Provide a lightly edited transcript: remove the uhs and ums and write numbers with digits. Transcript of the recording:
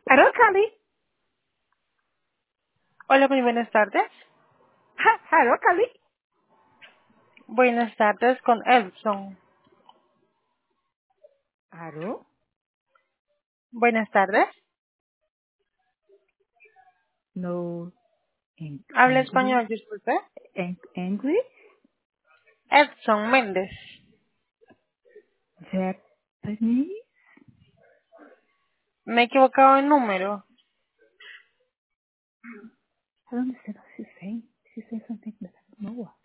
Hello, Cali. Hola, muy buenas tardes. Hello, Cali. Buenas tardes con Edson. Hello. Buenas tardes. No Habla English. español, disculpe. English. Edson Méndez. Japanese. Me he equivocado en número. I don't understand what she's saying. She's saying something that I don't know what.